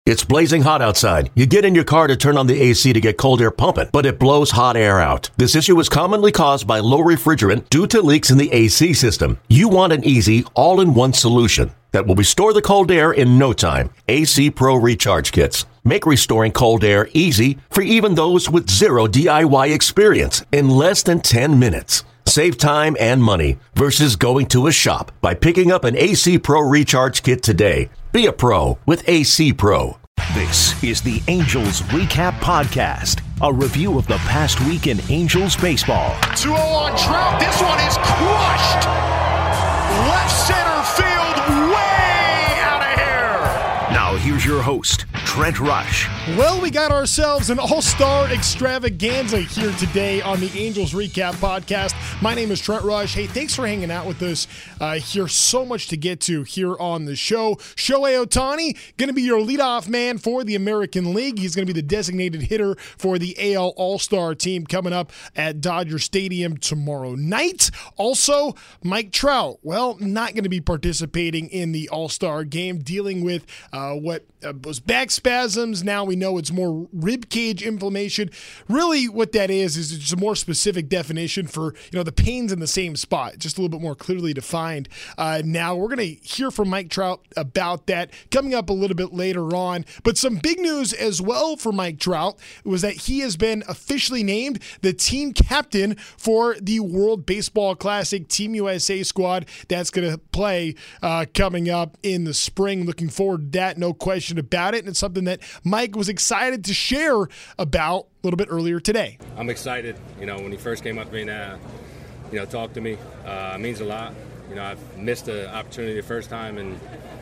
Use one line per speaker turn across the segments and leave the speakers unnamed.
It's blazing hot outside. You get in your car to turn on the AC to get cold air pumping, but it blows hot air out. This issue is commonly caused by low refrigerant due to leaks in the AC system. You want an easy, all-in-one solution that will restore the cold air in no time. AC Pro Recharge Kits make restoring cold air easy for even those with zero DIY experience in less than 10 minutes. Save time and money versus going to a shop by picking up an AC Pro Recharge Kit today. Be a pro with AC Pro.
This is the Angels Recap Podcast, a review of the past week in Angels baseball.
2-0 on Trout. This one is crushed. Left center field, way out of here.
Now here's your host, Trent Rush.
Well, we got ourselves an all-star extravaganza here today on the Angels Recap Podcast. My name is Trent Rush. Hey, thanks for hanging out with us. Here's so much to get to here on the show. Shohei Ohtani, going to be your leadoff man for the American League. He's going to be the designated hitter for the AL All-Star team coming up at Dodger Stadium tomorrow night. Also, Mike Trout, well, not going to be participating in the All-Star game, dealing with what was back spasms. Now we know it's more rib cage inflammation. Really what that is just a more specific definition for, the pains in the same spot, just a little bit more clearly defined. Now we're going to hear from Mike Trout about that coming up a little bit later on. But some big news as well for Mike Trout was that he has been officially named the team captain for the World Baseball Classic Team USA squad that's going to play coming up in the spring. Looking forward to that, no question about it. And it's something that Mike was excited to share about a little bit earlier today.
I'm excited. When he first came up to me and, talked to me, it means a lot. I've missed the opportunity the first time, and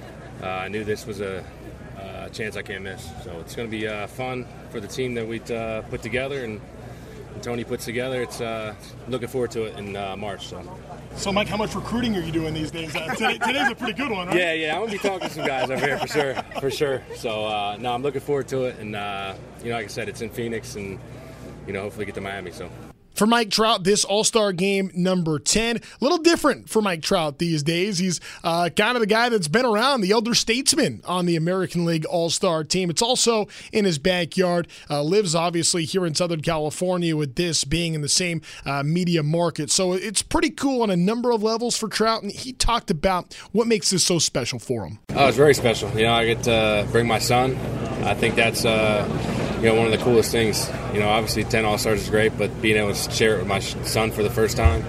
I knew this was a chance I can't miss. So it's going to be fun for the team that we put together and Tony puts together. It's looking forward to it in March.
So, Mike, how much recruiting are you doing these days? Today's a pretty good one, right?
Yeah, I'm going to be talking to some guys over here for sure. So, I'm looking forward to it. And, like I said, it's in Phoenix and, hopefully get to Miami. So.
For Mike Trout, this All-Star game number 10, a little different for Mike Trout these days. He's kind of the guy that's been around, the elder statesman on the American League All-Star team. It's also in his backyard, lives obviously here in Southern California with this being in the same media market. So it's pretty cool on a number of levels for Trout, and he talked about what makes this so special for him.
Oh, it's very special. I get to bring my son. I think that's one of the coolest things. Obviously 10 All-Stars is great, but being able to share it with my son for the first time,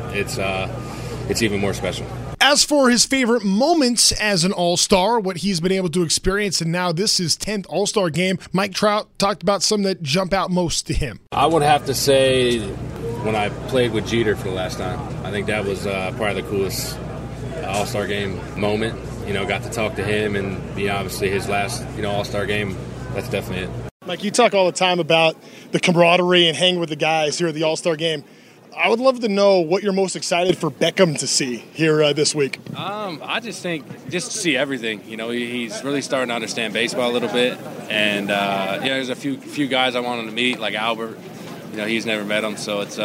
it's even more special.
As for his favorite moments as an All-Star, what he's been able to experience, and now this is 10th All-Star game, Mike Trout talked about some that jump out most to him.
I would have to say when I played with Jeter for the last time, I think that was probably the coolest All-Star game moment. Got to talk to him and be obviously his last All-Star game. That's definitely it.
Mike, you talk all the time about the camaraderie and hanging with the guys here at the All-Star game. I would love to know what you're most excited for Beckham to see here this week.
I just think just to see everything. He's really starting to understand baseball a little bit. And, there's a few guys I want him to meet, like Albert. He's never met him. So it's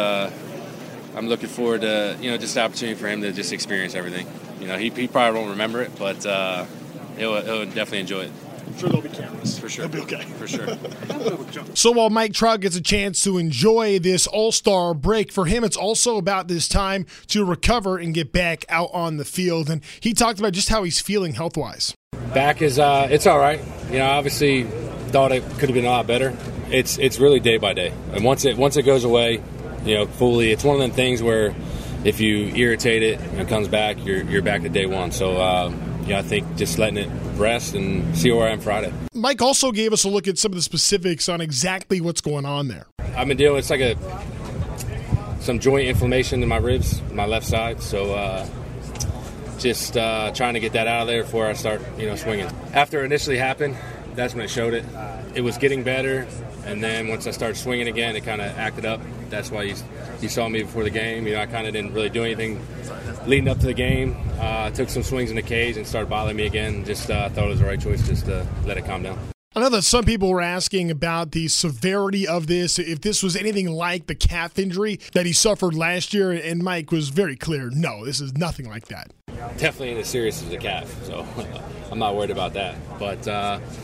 I'm looking forward to, just the opportunity for him to just experience everything. He probably won't remember it, but he'll definitely enjoy it.
I'm sure there'll be cameras.
For sure.
He'll be okay.
For sure.
So while Mike Trout gets a chance to enjoy this All-Star break, for him it's also about this time to recover and get back out on the field. And he talked about just how he's feeling health-wise.
Back is it's all right. Obviously thought it could have been a lot better. It's really day by day. And once it goes away, fully, it's one of them things where if you irritate it and it comes back, you're back to day one. So I think just letting it rest and see where I am Friday.
Mike also gave us a look at some of the specifics on exactly what's going on there.
I've been dealing with some joint inflammation in my ribs, my left side. So just trying to get that out of there before I start, swinging. After it initially happened, that's when it showed it. It was getting better, and then once I started swinging again, it kind of acted up. That's why you saw me before the game. I kind of didn't really do anything leading up to the game. Took some swings in the cage and started bothering me again. Just thought it was the right choice just to let it calm down.
I know that some people were asking about the severity of this, if this was anything like the calf injury that he suffered last year, and Mike was very clear, no, this is nothing like that.
Definitely ain't as serious as a calf, so I'm not worried about that. But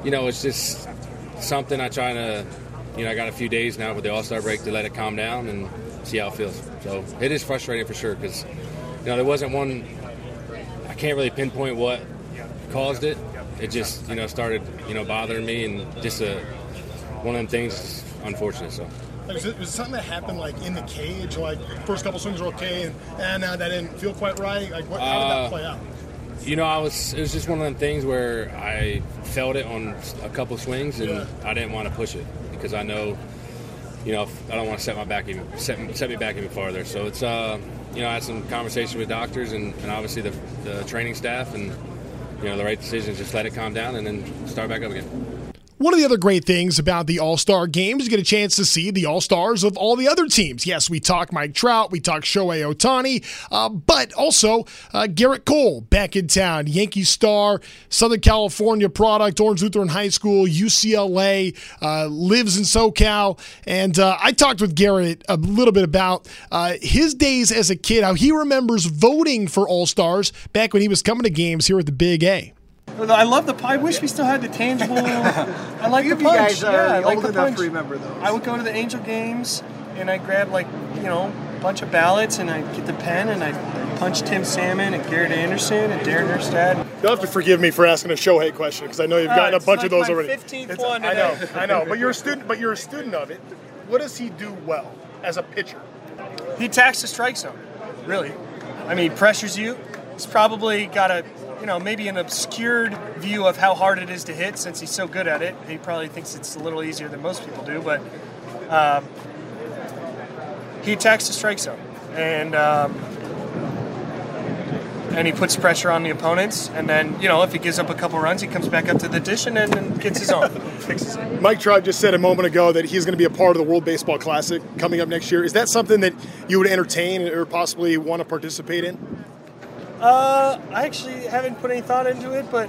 it's just something I try to, I got a few days now with the All-Star break to let it calm down and see how it feels. So it is frustrating for sure because, there wasn't one, I can't really pinpoint what caused it. It just, started, bothering me, and just one of them things is unfortunate. So.
Was it something that happened like in the cage? Like first couple swings were okay, and that didn't feel quite right. Like how did that play out?
It was just one of them things where I felt it on a couple swings, and I didn't want to push it because I know, I don't want to set me back even farther. So it's I had some conversation with doctors and obviously the training staff, and the right decision is just let it calm down and then start back up again.
One of the other great things about the All-Star Game is you get a chance to see the All-Stars of all the other teams. Yes, we talk Mike Trout, we talk Shohei Ohtani, but also Gerrit Cole back in town, Yankee star, Southern California product, Orange Lutheran High School, UCLA, lives in SoCal. And I talked with Gerrit a little bit about his days as a kid, how he remembers voting for All-Stars back when he was coming to games here at the Big A.
I love the. I wish we still had the tangible. I like the punch.
You guys are
I like
old
the
enough
punch.
to remember those.
I would go to the Angel games, and I'd grab a bunch of ballots, and I'd get the pen, and I'd punch Tim Salmon and Garrett Anderson and Darren Erstad.
You'll have to forgive me for asking a Shohei question because I know you've gotten a bunch of those already.
15th one today.
I know. But you're a student. But you're a student of it. What does he do well as a pitcher?
He attacks the strike zone. Really, I mean, pressures you. He's probably got a. Maybe an obscured view of how hard it is to hit since he's so good at it. He probably thinks it's a little easier than most people do, but he attacks the strike zone. And he puts pressure on the opponents. And then, if he gives up a couple runs, he comes back up to the dish and then gets his own. Fixes it.
Mike Trout just said a moment ago that he's going to be a part of the World Baseball Classic coming up next year. Is that something that you would entertain or possibly want to participate in?
I actually haven't put any thought into it, but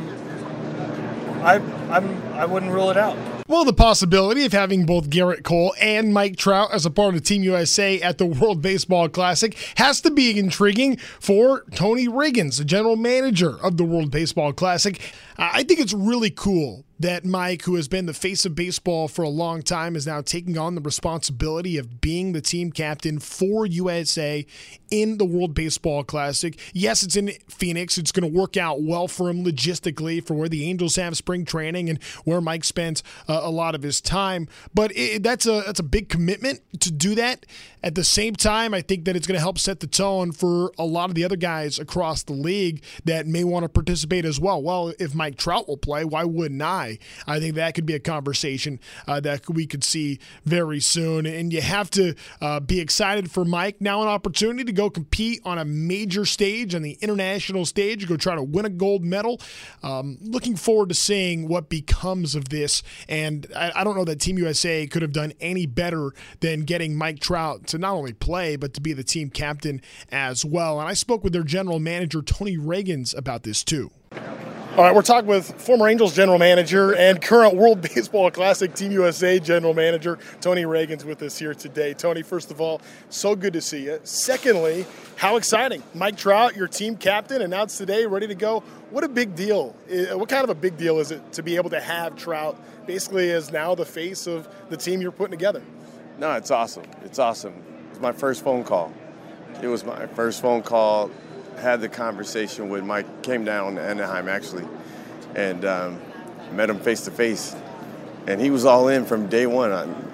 I wouldn't rule it out.
Well, the possibility of having both Gerrit Cole and Mike Trout as a part of Team USA at the World Baseball Classic has to be intriguing for Tony Riggins, the general manager of the World Baseball Classic. I think it's really cool that Mike, who has been the face of baseball for a long time, is now taking on the responsibility of being the team captain for USA in the World Baseball Classic. Yes, it's in Phoenix. It's going to work out well for him logistically for where the Angels have spring training and where Mike spends a lot of his time. But that's a big commitment to do that. At the same time, I think that it's going to help set the tone for a lot of the other guys across the league that may want to participate as well. Well, if Mike Trout will play, why wouldn't I? I think that could be a conversation that we could see very soon. And you have to be excited for Mike. Now an opportunity to go compete on a major stage, on the international stage, go try to win a gold medal. Looking forward to seeing what becomes of this. And I don't know that Team USA could have done any better than getting Mike Trout to not only play, but to be the team captain as well. And I spoke with their general manager, Tony Riggins, about this too. All right, we're talking with former Angels general manager and current World Baseball Classic Team USA general manager, Tony Riggins, with us here today. Tony, first of all, so good to see you. Secondly, how exciting. Mike Trout, your team captain, announced today, ready to go. What a big deal. What kind of a big deal is it to be able to have Trout basically as now the face of the team you're putting together?
No, it's awesome. It's awesome. It's my first phone call. It was my first phone call. Had the conversation with Mike, came down to Anaheim actually, and met him face to face. And he was all in from day one.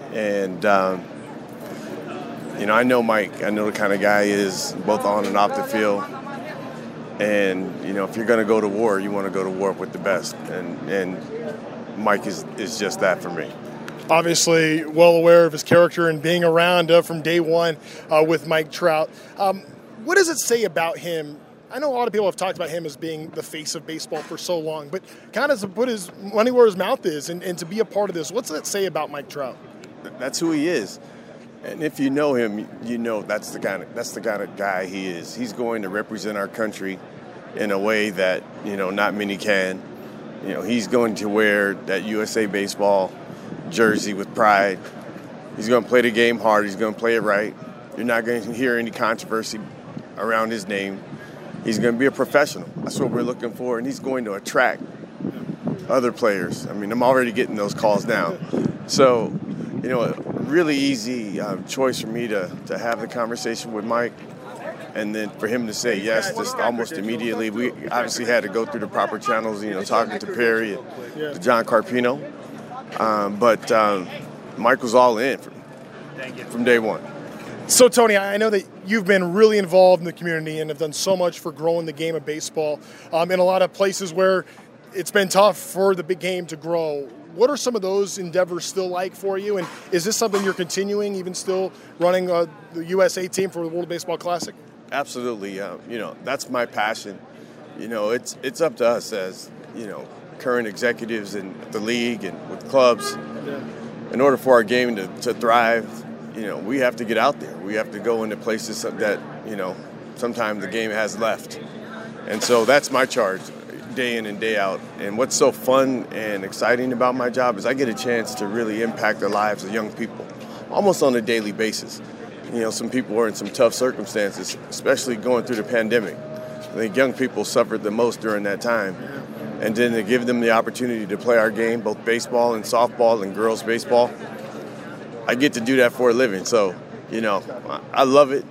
I know Mike. I know the kind of guy he is, both on and off the field. And, if you're going to go to war, you want to go to war with the best. And Mike is just that for me.
Obviously well aware of his character and being around from day one with Mike Trout. What does it say about him? I know a lot of people have talked about him as being the face of baseball for so long, but kind of to put his money where his mouth is and to be a part of this, what's that say about Mike Trout?
That's who he is. And if you know him, you know that's the kind of guy he is. He's going to represent our country in a way that, not many can. He's going to wear that USA Baseball jersey with pride. He's going to play the game hard. He's going to play it right. You're not going to hear any controversy around his name. He's going to be a professional. That's what we're looking for, and he's going to attract other players. I mean, I'm already getting those calls now. So, a really easy choice for me to have the conversation with Mike, and then for him to say yes just almost immediately. We obviously had to go through the proper channels, talking to Perry and to John Carpino. But Mike was all in from day one.
So, Tony, I know that you've been really involved in the community and have done so much for growing the game of baseball in a lot of places where it's been tough for the big game to grow. What are some of those endeavors still like for you? And is this something you're continuing, even still running the USA team for the World Baseball Classic?
Absolutely. That's my passion. It's up to us as, current executives in the league and with clubs. In order for our game to thrive, we have to get out there. We have to go into places that, sometimes the game has left. And so that's my charge, day in and day out. And what's so fun and exciting about my job is I get a chance to really impact the lives of young people, almost on a daily basis. Some people are in some tough circumstances, especially going through the pandemic. I think young people suffered the most during that time. And then to give them the opportunity to play our game, both baseball and softball and girls baseball, I get to do that for a living. So, I love it.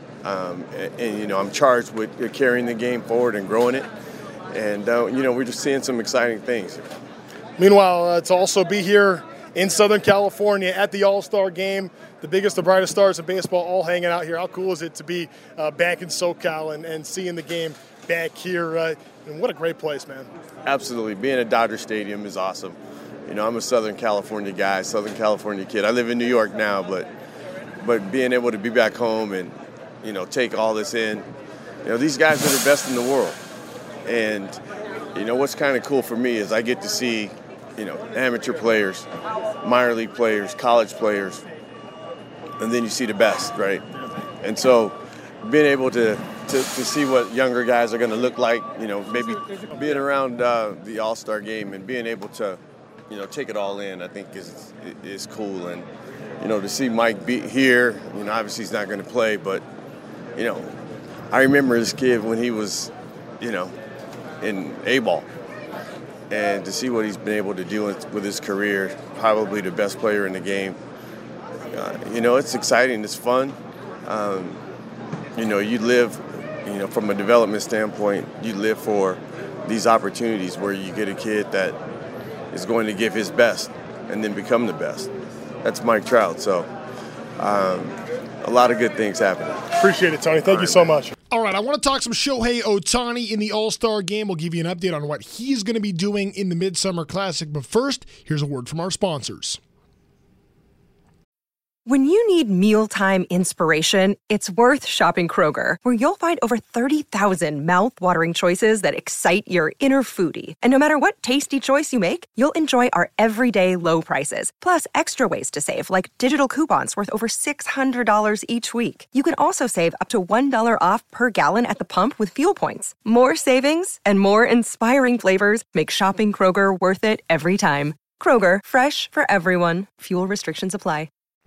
And I'm charged with carrying the game forward and growing it. And, we're just seeing some exciting things.
Meanwhile, to also be here in Southern California at the All-Star Game, the biggest, the brightest stars in baseball all hanging out here. How cool is it to be back in SoCal and seeing the game back here? And what a great place, man.
Absolutely. Being at Dodger Stadium is awesome. I'm a Southern California guy, Southern California kid. I live in New York now, but being able to be back home and, take all this in, these guys are the best in the world. And, what's kind of cool for me is I get to see, amateur players, minor league players, college players, and then you see the best, right? And so being able to see what younger guys are going to look like, maybe being around the All-Star Game and being able to, take it all in, I think is cool. And, to see Mike be here, obviously he's not going to play, but, I remember this kid when he was, in A-ball. And to see what he's been able to do with his career, probably the best player in the game, it's exciting, it's fun. You live, from a development standpoint, you live for these opportunities where you get a kid that is going to give his best and then become the best. That's Mike Trout. So a lot of good things happening.
Appreciate it, Tony. Thank you so much. All right, I want to talk some Shohei Ohtani in the All-Star Game. We'll give you an update on what he's going to be doing in the Midsummer Classic. But first, here's a word from our sponsors.
When you need mealtime inspiration, it's worth shopping Kroger, where you'll find over 30,000 mouth-watering choices that excite your inner foodie. And no matter what tasty choice you make, you'll enjoy our everyday low prices, plus extra ways to save, like digital coupons worth over $600 each week. You can also save up to $1 off per gallon at the pump with fuel points. More savings and more inspiring flavors make shopping Kroger worth it every time. Kroger, fresh for everyone. Fuel restrictions apply.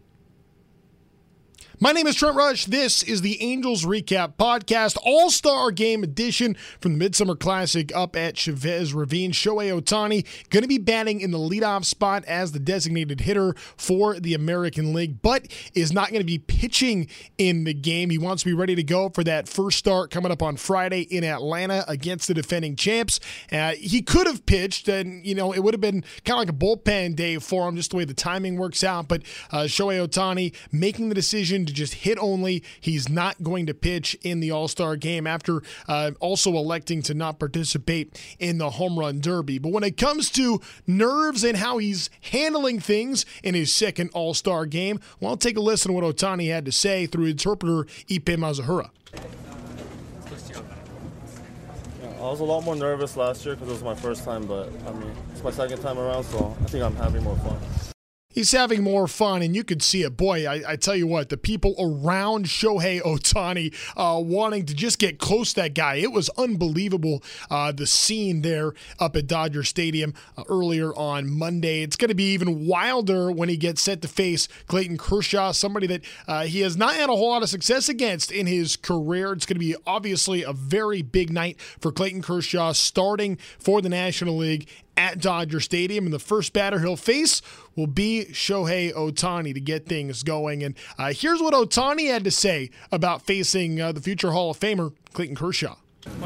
My name is Trent Rush. This is the Angels Recap Podcast, All-Star Game edition from the Midsummer Classic up at Chavez Ravine. Shohei Ohtani going to be batting in the leadoff spot as the designated hitter for the American League, but is not going to be pitching in the game. He wants to be ready to go for that first start coming up on Friday in Atlanta against the defending champs. He could have pitched, and it would have been kind of like a bullpen day for him, just the way the timing works out. But Shohei Ohtani making the decision to just hit only. He's not going to pitch in the All-Star Game after also electing to not participate in the Home Run Derby. But when it comes to nerves and how he's handling things in his second All-Star Game, well, take a listen to what Ohtani had to say through interpreter Ippei Mazahura.
I was a lot more nervous last year because it was my first time, but it's my second time around, so I think I'm having more fun.
He's having more fun, and you could see it. Boy, I tell you what, the people around Shohei Ohtani wanting to just get close to that guy. It was unbelievable, the scene there up at Dodger Stadium earlier on Monday. It's going to be even wilder when he gets set to face Clayton Kershaw, somebody that he has not had a whole lot of success against in his career. It's going to be obviously a very big night for Clayton Kershaw starting for the National League at Dodger Stadium, and the first batter he'll face will be Shohei Ohtani to get things going. And here's what Ohtani had to say about facing the future Hall of Famer Clayton Kershaw.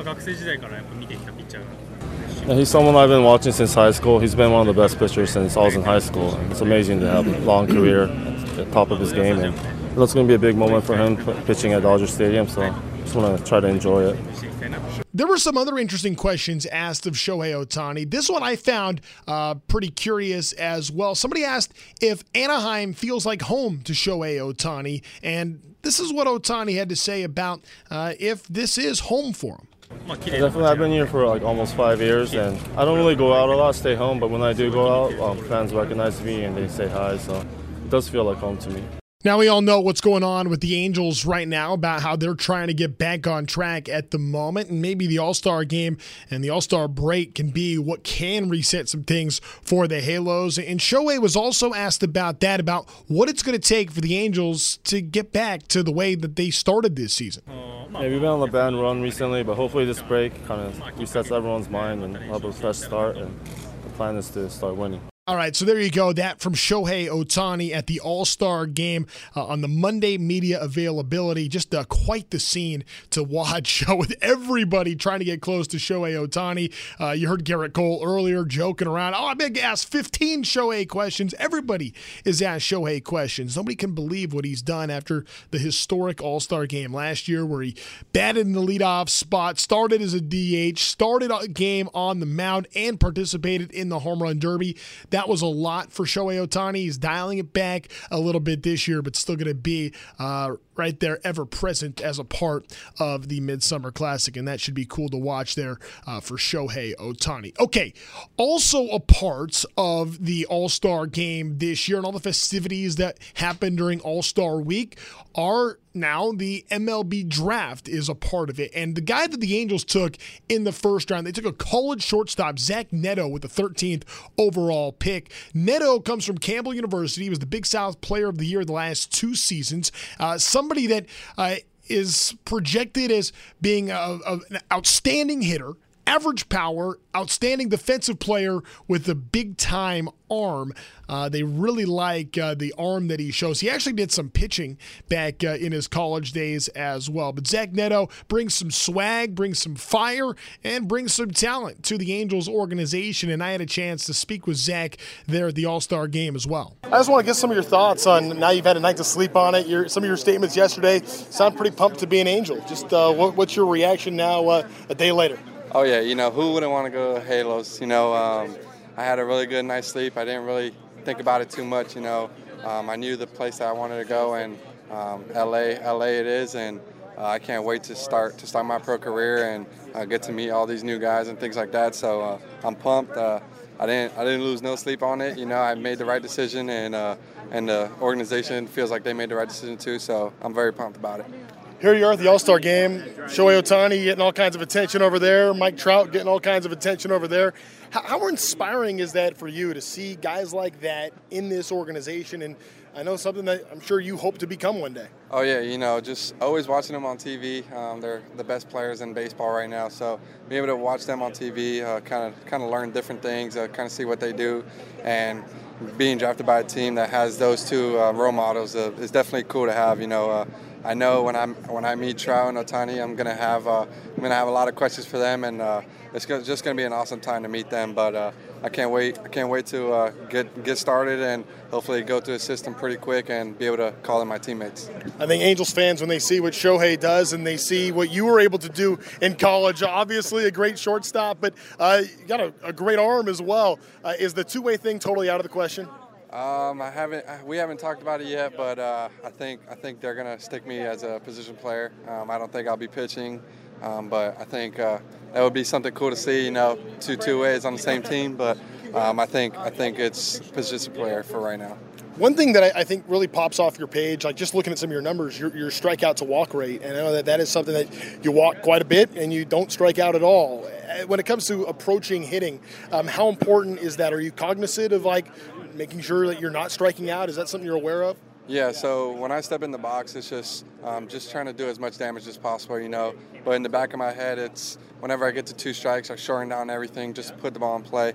Yeah, he's someone I've been watching since high school. He's been one of the best pitchers since I was in high school. It's amazing to have a long career at the top of his game, and it's going to be a big moment for him pitching at Dodger Stadium, so I just want to try to enjoy it.
There were some other interesting questions asked of Shohei Ohtani. This one I found pretty curious as well. Somebody asked if Anaheim feels like home to Shohei Ohtani, and this is what Ohtani had to say about if this is home for him.
Definitely, I've been here for like almost 5 years, and I don't really go out a lot, stay home, but when I do go out, fans recognize me and they say hi, so it does feel like home to me.
Now we all know what's going on with the Angels right now about how they're trying to get back on track at the moment, and maybe the All-Star game and the All-Star break can be what can reset some things for the Halos. And Shohei was also asked about that, about what it's going to take for the Angels to get back to the way that they started this season.
Yeah, we've been on the bad run recently, but hopefully this break kind of resets everyone's mind and have a fresh start, and the plan is to start winning.
All right, so there you go. That from Shohei Ohtani at the All-Star game on the Monday media availability. Just quite the scene to watch with everybody trying to get close to Shohei Ohtani. You heard Garrett Cole earlier joking around. Oh, I'm going to ask 15 Shohei questions. Everybody is asked Shohei questions. Nobody can believe what he's done after the historic All-Star game last year where he batted in the leadoff spot, started as a DH, started a game on the mound, and participated in the home run derby. That was a lot for Shohei Ohtani. He's dialing it back a little bit this year, but still going to be right there, ever present as a part of the Midsummer Classic, and that should be cool to watch there for Shohei Ohtani. Okay, also a part of the All-Star game this year and all the festivities that happened during All-Star Week are now the MLB draft is a part of it. And the guy that the Angels took in the first round, they took a college shortstop, Zach Neto, with the 13th overall pick. Neto comes from Campbell University. He was the Big South Player of the Year the last 2 seasons. Somebody that is projected as being an outstanding hitter, average power, outstanding defensive player with a big-time arm. They really like the arm that he shows. He actually did some pitching back in his college days as well. But Zach Neto brings some swag, brings some fire, and brings some talent to the Angels organization. And I had a chance to speak with Zach there at the All-Star game as well.
I just want to get some of your thoughts on, now you've had a night to sleep on it, some of your statements yesterday sound pretty pumped to be an Angel. Just what's your reaction now a day later?
Oh, yeah, who wouldn't want to go to Halos? I had a really good night's sleep. I didn't really think about it too much, I knew the place that I wanted to go, and LA it is, and I can't wait to start my pro career and get to meet all these new guys and things like that. So I'm pumped. I didn't lose no sleep on it. I made the right decision, and the organization feels like they made the right decision too. So I'm very pumped about it.
Here you are at the All-Star game. Shohei Ohtani getting all kinds of attention over there. Mike Trout getting all kinds of attention over there. How inspiring is that for you to see guys like that in this organization? And I know something that I'm sure you hope to become one day.
Oh, yeah, just always watching them on TV. They're the best players in baseball right now. So being able to watch them on TV, kind of learn different things, kind of see what they do. And being drafted by a team that has those two role models is definitely cool to have, I know when I meet Trout and Ohtani, I'm gonna have a lot of questions for them, and it's just gonna be an awesome time to meet them. But I can't wait to get started and hopefully go through the system pretty quick and be able to call in my teammates.
I think Angels fans, when they see what Shohei does and they see what you were able to do in college, obviously a great shortstop, but you got a great arm as well. Is the two-way thing totally out of the question?
We haven't talked about it yet, but I think they're gonna stick me as a position player. I don't think I'll be pitching, but I think that would be something cool to see. Two ways on the same team, but I think it's position player for right now.
One thing that I think really pops off your page, like just looking at some of your numbers, your strikeout to walk rate, and I know that is something that you walk quite a bit and you don't strike out at all. When it comes to approaching hitting, how important is that? Are you cognizant of making sure that you're not striking out? Is that something you're aware of?
Yeah, so when I step in the box, it's just trying to do as much damage as possible, you know. But in the back of my head, it's whenever I get to 2 strikes, I shorten down everything, just put the ball in play.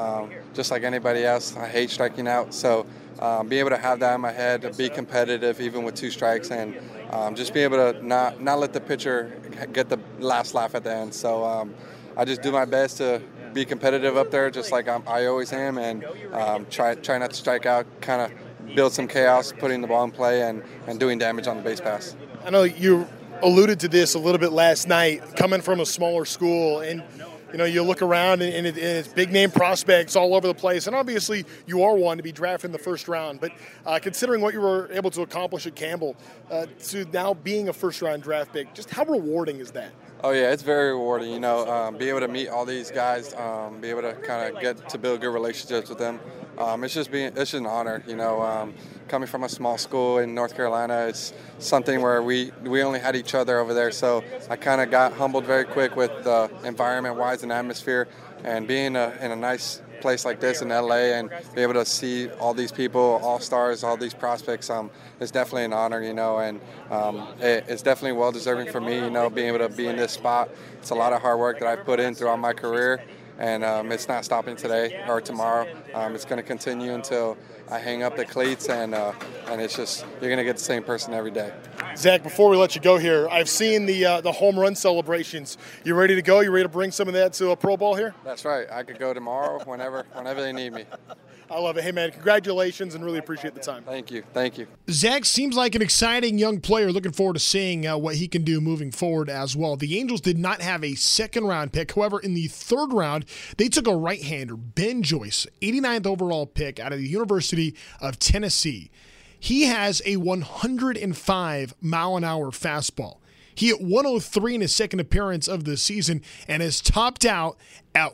Just like anybody else, I hate striking out. So be able to have that in my head, be competitive even with 2 strikes, and just be able to not let the pitcher get the last laugh at the end. So I just do my best to be competitive up there, just like I always am, and try not to strike out, kind of build some chaos, putting the ball in play, and doing damage on the base pass.
I know you alluded to this a little bit last night, coming from a smaller school, and you know, you look around and it's big name prospects all over the place, and obviously you are one to be drafted in the first round. But considering what you were able to accomplish at Campbell, to now being a first round draft pick, just how rewarding is that?
Oh yeah, it's very rewarding. You know, be able to meet all these guys, be able to kind of get to build good relationships with them. It's just an honor. You know, coming from a small school in North Carolina, it's something where we only had each other over there. So I kind of got humbled very quick with the environment-wise and atmosphere, and being in a nice place like this in LA and be able to see all these people, all stars, all these prospects, it's definitely an honor, you know, and it's definitely well deserving for me, you know, being able to be in this spot. It's a lot of hard work that I've put in throughout my career, and it's not stopping today or tomorrow. It's going to continue until I hang up the cleats, and it's just, you're going to get the same person every day.
Zach, before we let you go here, I've seen the home run celebrations. You ready to go? You ready to bring some of that to a Pro Bowl here?
That's right. I could go tomorrow whenever they need me.
I love it. Hey, man, congratulations, and really appreciate the time.
Thank you. Thank you.
Zach seems like an exciting young player. Looking forward to seeing what he can do moving forward as well. The Angels did not have a second-round pick. However, in the third round, they took a right-hander, Ben Joyce, 89th overall pick out of the University of Tennessee. He has a 105-mile-an-hour fastball. He hit 103 in his second appearance of the season and has topped out at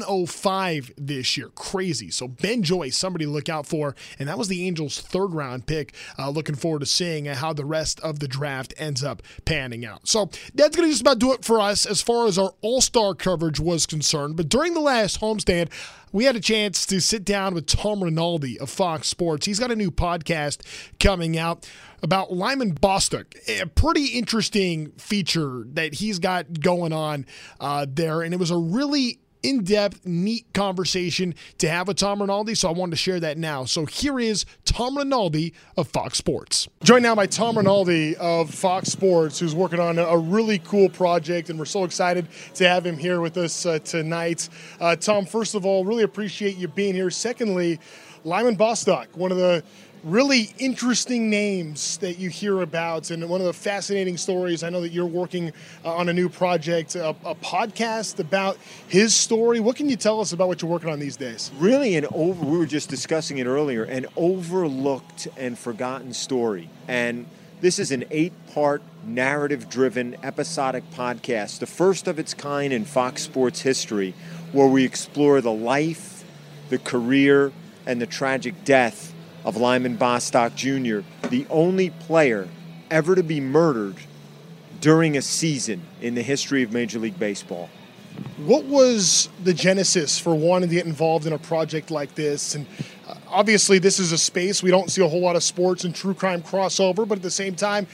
105 this year. Crazy. So Ben Joyce, somebody to look out for, and that was the Angels' third-round pick. Looking forward to seeing how the rest of the draft ends up panning out. So that's going to just about do it for us as far as our all-star coverage was concerned. But during the last homestand, we had a chance to sit down with Tom Rinaldi of Fox Sports. He's got a new podcast coming out about Lyman Bostock, a pretty interesting feature that he's got going on there. And it was a really in-depth, neat conversation to have with Tom Rinaldi, so I wanted to share that now. So here is Tom Rinaldi of Fox Sports. Joined now by Tom Rinaldi of Fox Sports, who's working on a really cool project, and we're so excited to have him here with us tonight. Tom, first of all, really appreciate you being here. Secondly, Lyman Bostock, one of the really interesting names that you hear about, and one of the fascinating stories. I know that you're working on a new project, a podcast about his story. What can you tell us about what you're working on these days?
Really, we were just discussing it earlier, an overlooked and forgotten story. And this is an 8-part narrative-driven episodic podcast, the first of its kind in Fox Sports history, where we explore the life, the career, and the tragic death of Lyman Bostock Jr., the only player ever to be murdered during a season in the history of Major League Baseball.
What was the genesis for wanting to get involved in a project like this? And obviously this is a space we don't see a whole lot of sports and true crime crossover, but at the same time,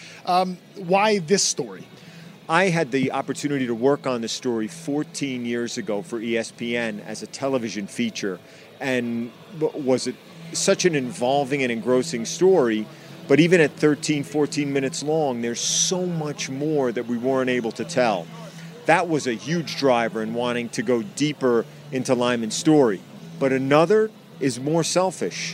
why this story?
I had the opportunity to work on the story 14 years ago for ESPN as a television feature, and was it such an involving and engrossing story, but even at 13, 14 minutes long, there's so much more that we weren't able to tell. That was a huge driver in wanting to go deeper into Lyman's story. But another is more selfish.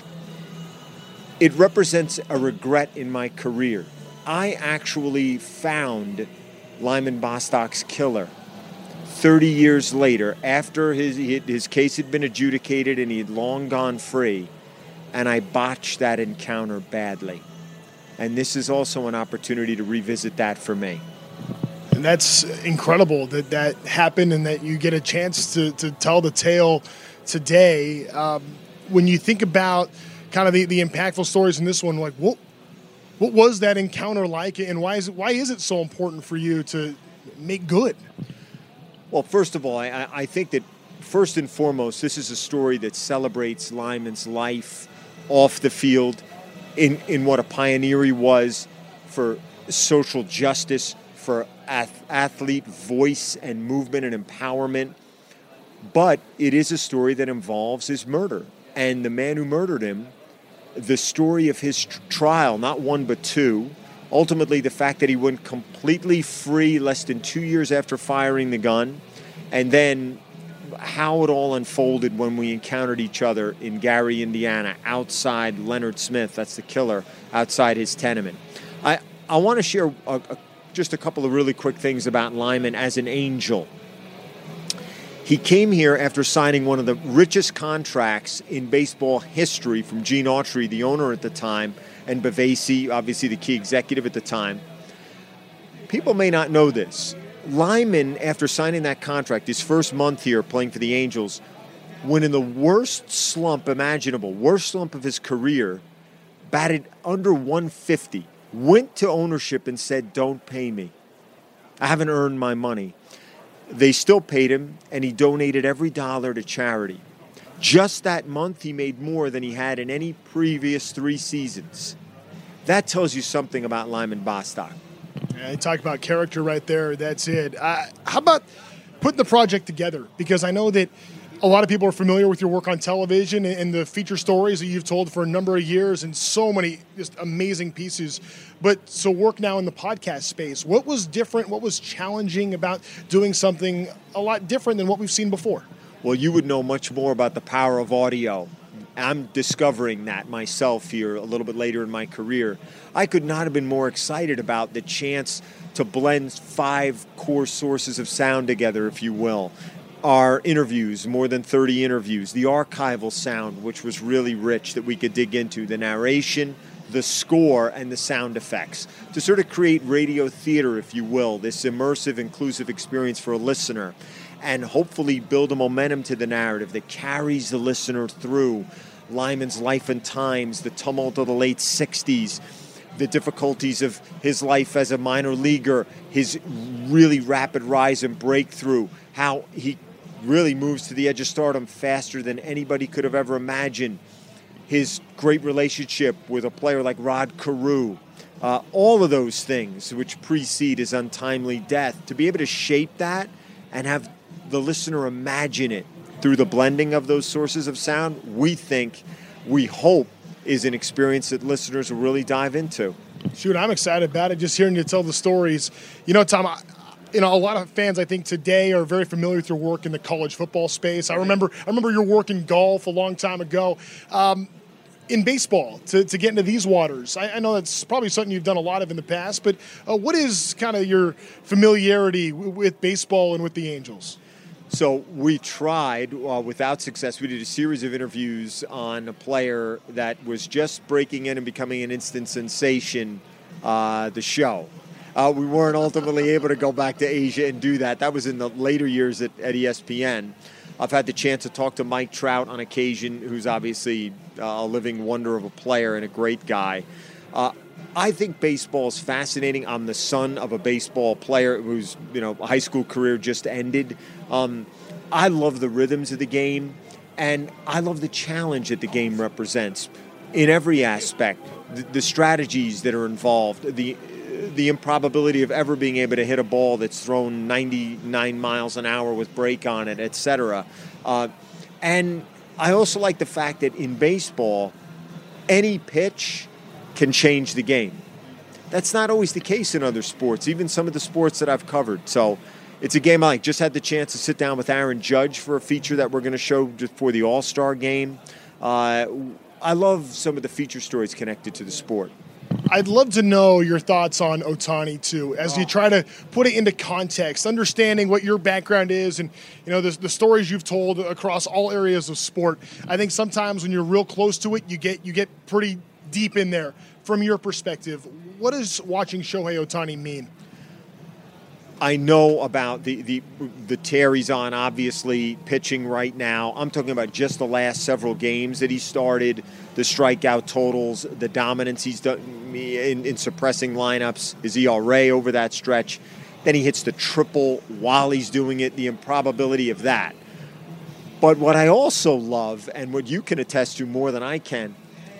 It represents a regret in my career. I actually found Lyman Bostock's killer 30 years later, after his case had been adjudicated and he had long gone free. And I botched that encounter badly. And this is also an opportunity to revisit that for me.
And that's incredible that happened and that you get a chance to tell the tale today. When you think about kind of the impactful stories in this one, like what was that encounter like, and why is it so important for you to make good?
Well, first of all, I think that first and foremost, this is a story that celebrates Lyman's life off the field, in what a pioneer he was for social justice, for athlete voice and movement and empowerment. But it is a story that involves his murder. And the man who murdered him, the story of his trial, not one but two, ultimately the fact that he went completely free less than 2 years after firing the gun, and then how it all unfolded when we encountered each other in Gary, Indiana, outside Leonard Smith, that's the killer, outside his tenement. I want to share just a couple of really quick things about Lyman as an Angel. He came here after signing one of the richest contracts in baseball history from Gene Autry, the owner at the time, and Bavasi, obviously the key executive at the time. People may not know this. Lyman, after signing that contract, his first month here playing for the Angels, went in the worst slump imaginable, worst slump of his career, batted under 150, went to ownership and said, "Don't pay me. I haven't earned my money." They still paid him, and he donated every dollar to charity. Just that month, he made more than he had in any previous 3 seasons. That tells you something about Lyman Bostock.
Yeah, you talk about character right there. That's it. How about putting the project together? Because I know that a lot of people are familiar with your work on television and the feature stories that you've told for a number of years and so many just amazing pieces. But so work now in the podcast space. What was different? What was challenging about doing something a lot different than what we've seen before?
Well, you would know much more about the power of audio. I'm discovering that myself here a little bit later in my career. I could not have been more excited about the chance to blend 5 core sources of sound together, if you will. Our interviews, more than 30 interviews, the archival sound, which was really rich that we could dig into, the narration, the score, and the sound effects, to sort of create radio theater, if you will, this immersive, inclusive experience for a listener, and hopefully build a momentum to the narrative that carries the listener through Lyman's life and times, the tumult of the late 60s, the difficulties of his life as a minor leaguer, his really rapid rise and breakthrough, how he really moves to the edge of stardom faster than anybody could have ever imagined, his great relationship with a player like Rod Carew, all of those things which precede his untimely death, to be able to shape that and have the listener imagine it through the blending of those sources of sound, we hope, is an experience that listeners will really dive into.
Shoot, I'm excited about it, just hearing you tell the stories. You know, Tom, a lot of fans, I think, today are very familiar with your work in the college football space. I remember your work in golf a long time ago. In baseball, to get into these waters, I know that's probably something you've done a lot of in the past, but what is kind of your familiarity with baseball and with the Angels?
So we tried, without success. We did a series of interviews on a player that was just breaking in and becoming an instant sensation, the show. We weren't ultimately able to go back to Asia and do that. That was in the later years at ESPN. I've had the chance to talk to Mike Trout on occasion, who's obviously a living wonder of a player and a great guy. I think baseball is fascinating. I'm the son of a baseball player whose high school career just ended. I love the rhythms of the game, and I love the challenge that the game represents in every aspect. The strategies that are involved, the improbability of ever being able to hit a ball that's thrown 99 miles an hour with break on it, etc. And I also like the fact that in baseball, any pitch can change the game. That's not always the case in other sports, even some of the sports that I've covered. So it's a game I like. Just had the chance to sit down with Aaron Judge for a feature that we're going to show just for the All-Star game. I love some of the feature stories connected to the sport.
I'd love to know your thoughts on Ohtani, too, as you try to put it into context, understanding what your background is and, the stories you've told across all areas of sport. I think sometimes when you're real close to it, you get pretty deep in there. From your perspective, what does watching Shohei Ohtani mean?
I know about the tear he's on, obviously, pitching right now. I'm talking about just the last several games that he started, the strikeout totals, the dominance he's done in suppressing lineups, his ERA over that stretch. Then he hits the triple while he's doing it, the improbability of that. But what I also love, and what you can attest to more than I can,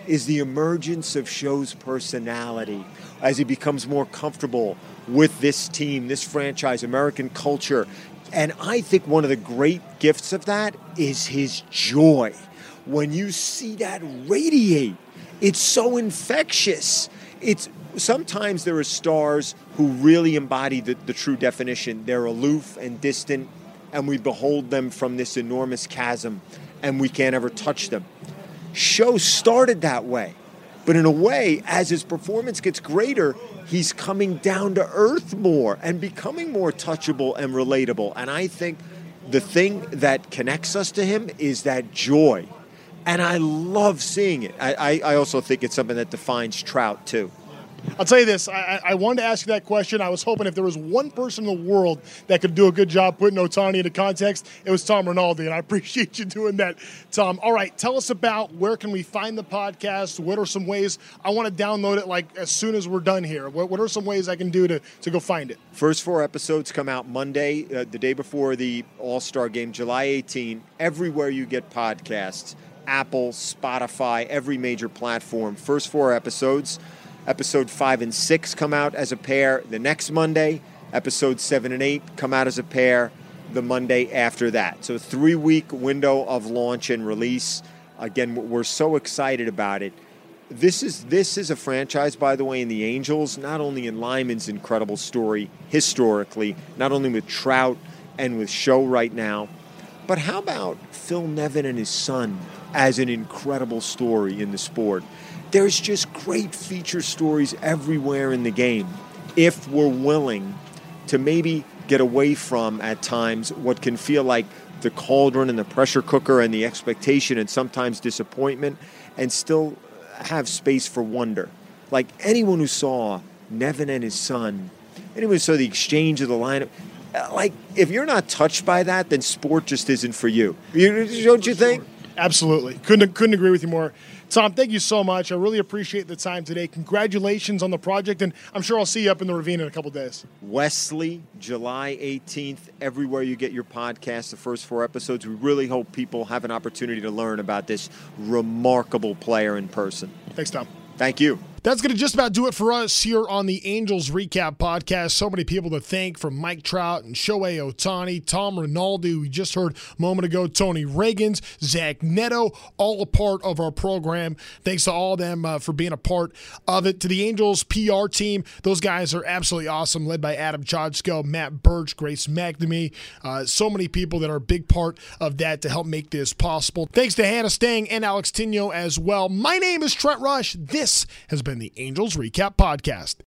is the emergence of Show's personality as he becomes more comfortable with this team, this franchise, American culture. And I think one of the great gifts of that is his joy. When you see that radiate, it's so infectious. Sometimes there are stars who really embody the true definition. They're aloof and distant, and we behold them from this enormous chasm, and we can't ever touch them. Show started that way, but in a way, as his performance gets greater, he's coming down to earth more and becoming more touchable and relatable. And I think the thing that connects us to him is that joy. And I love seeing it. I also think it's something that defines Trout, too.
I'll tell you this, I wanted to ask you that question. I was hoping if there was one person in the world that could do a good job putting Ohtani into context, it was Tom Rinaldi, and I appreciate you doing that, Tom. All right, tell us about where can we find the podcast? What are some ways I want to download it like as soon as we're done here? What are some ways I can do to go find it?
First 4 episodes come out Monday, the day before the All-Star Game, July 18, everywhere you get podcasts, Apple, Spotify, every major platform. First 4 episodes. Episode 5 and 6 come out as a pair the next Monday. Episodes 7 and 8 come out as a pair the Monday after that. So a 3-week window of launch and release. Again, we're so excited about it. This is a franchise, by the way, in the Angels, not only in Lyman's incredible story historically, not only with Trout and with Show right now, but how about Phil Nevin and his son as an incredible story in the sport? There's just great feature stories everywhere in the game if we're willing to maybe get away from, at times, what can feel like the cauldron and the pressure cooker and the expectation and sometimes disappointment, and still have space for wonder. Like anyone who saw Nevin and his son, anyone who saw the exchange of the lineup, like if you're not touched by that, then sport just isn't for you. Don't you think?
Absolutely. Couldn't agree with you more. Tom, thank you so much. I really appreciate the time today. Congratulations on the project, and I'm sure I'll see you up in the ravine in a couple days.
Wesley, July 18th, everywhere you get your podcast, the first 4 episodes. We really hope people have an opportunity to learn about this remarkable player in person.
Thanks, Tom.
Thank you.
That's going to just about do it for us here on the Angels Recap Podcast. So many people to thank, from Mike Trout and Shohei Ohtani, Tom Rinaldi, we just heard a moment ago, Tony Reagans, Zach Neto, all a part of our program. Thanks to all of them for being a part of it. To the Angels PR team, those guys are absolutely awesome, led by Adam Chodsko, Matt Birch, Grace McNamee. So many people that are a big part of that to help make this possible. Thanks to Hannah Stang and Alex Tino as well. My name is Trent Rush. This has been the Angels Recap Podcast.